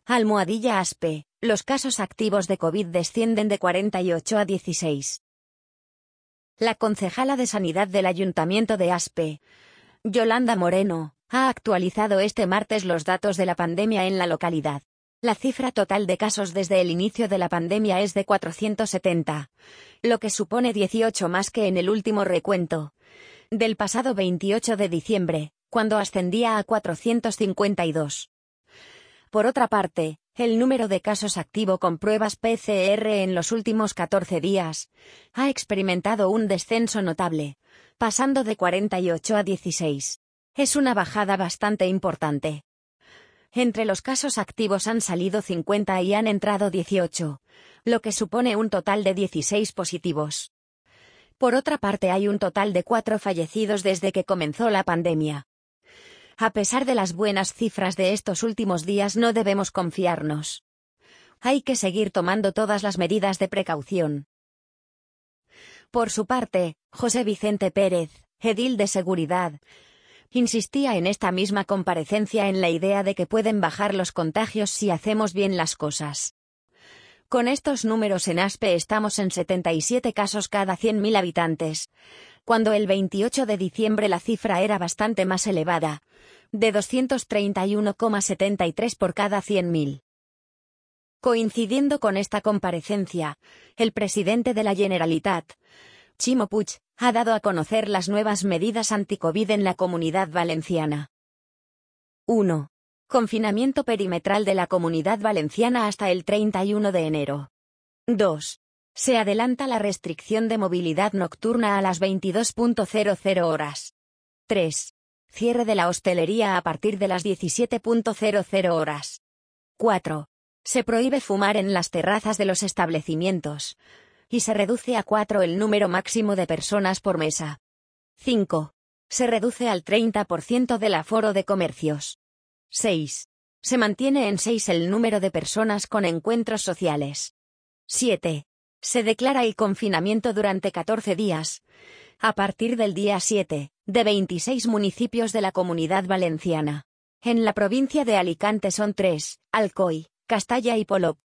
Almohadilla ASPE, los casos activos de COVID descienden de 48 a 16. La concejala de Sanidad del Ayuntamiento de Aspe, Yolanda Moreno, ha actualizado este martes los datos de la pandemia en la localidad. La cifra total de casos desde el inicio de la pandemia es de 470, lo que supone 18 más que en el último recuento, del pasado 28 de diciembre, cuando ascendía a 452. Por otra parte, el número de casos activo con pruebas PCR en los últimos 14 días ha experimentado un descenso notable, pasando de 48 a 16. Es una bajada bastante importante. Entre los casos activos han salido 50 y han entrado 18, lo que supone un total de 16 positivos. Por otra parte, hay un total de 4 fallecidos desde que comenzó la pandemia. A pesar de las buenas cifras de estos últimos días, no debemos confiarnos. Hay que seguir tomando todas las medidas de precaución. Por su parte, José Vicente Pérez, edil de Seguridad, insistía en esta misma comparecencia en la idea de que pueden bajar los contagios si hacemos bien las cosas. Con estos números en Aspe estamos en 77 casos cada 100.000 habitantes, cuando el 28 de diciembre la cifra era bastante más elevada, de 231,73 por cada 100.000. Coincidiendo con esta comparecencia, el presidente de la Generalitat, Ximo Puig, ha dado a conocer las nuevas medidas anti-COVID en la Comunidad Valenciana. 1. Confinamiento perimetral de la Comunidad Valenciana hasta el 31 de enero. 2. Se adelanta la restricción de movilidad nocturna a las 22:00 horas. 3. Cierre de la hostelería a partir de las 17:00 horas. 4. Se prohíbe fumar en las terrazas de los establecimientos, y se reduce a 4 el número máximo de personas por mesa. 5. Se reduce al 30% del aforo de comercios. 6. Se mantiene en 6 el número de personas con encuentros sociales. 7. Se declara el confinamiento durante 14 días, a partir del día 7, de 26 municipios de la Comunidad Valenciana. En la provincia de Alicante son 3, Alcoy, Castalla y Polop.